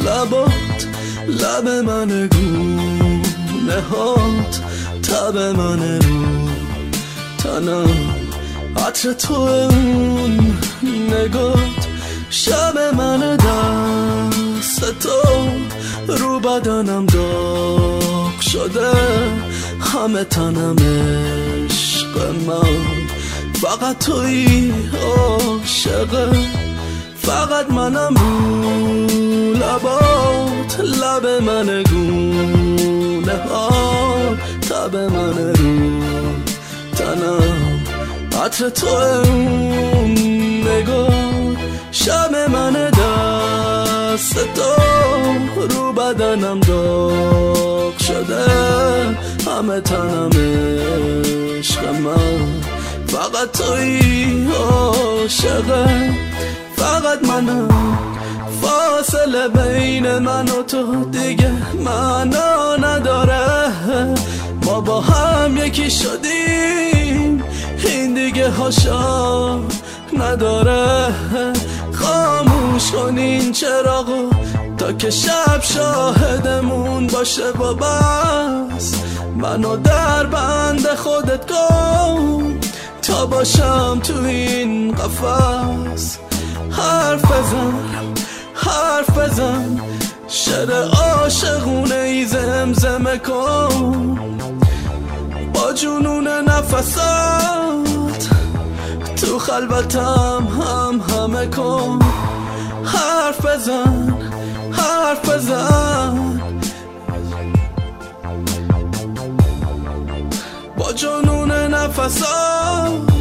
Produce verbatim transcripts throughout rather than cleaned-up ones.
لبات لب من گونه هات تب من رو تنم عطر تو اون نگات شب من دست تو رو بدنم داغ شده همه تنم عشق من فقط توی عاشقه فقط منم رو لبات لب من گونه ها تب من رو تنم عطر تو اون نگاه شب من دست تو رو بدنم داغ شده همه تنم عشق من فقط توی عاشقه فقط منم فاصله بین من و تو دیگه معنا نداره ما با هم یکی شدیم این دیگه هاشا نداره خاموش کن این چراغو تا که شب شاهدمون باشه و بس منو در بند خودت کن تا باشم تو این قفس حرف بزن حرف بزن شعر عاشقونه ای زمزمه کن با جنون نفسات تو خلوتم هم همه کن حرف بزن حرف بزن با جنون نفسات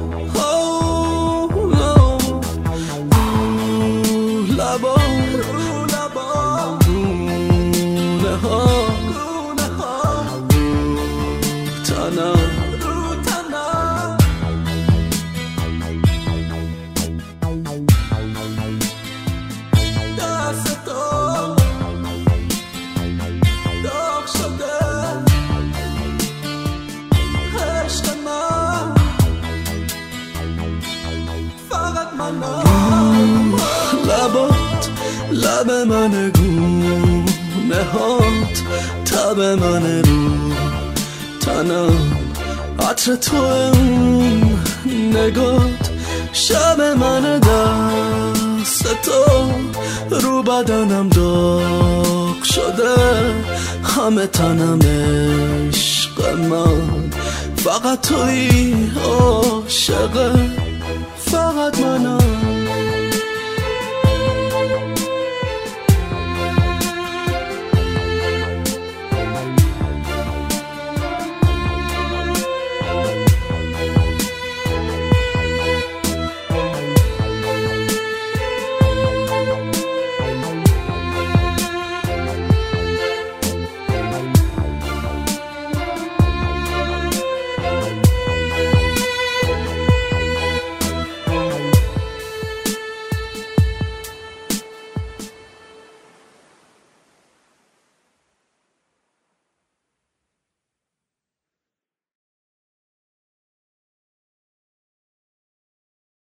لبات لب من گونه هات تب من رو تنم عطر تو اون نگات شب من دست تو رو بدنم داغ شده همه تنم عشق من فقط توی عاشقه فقط منم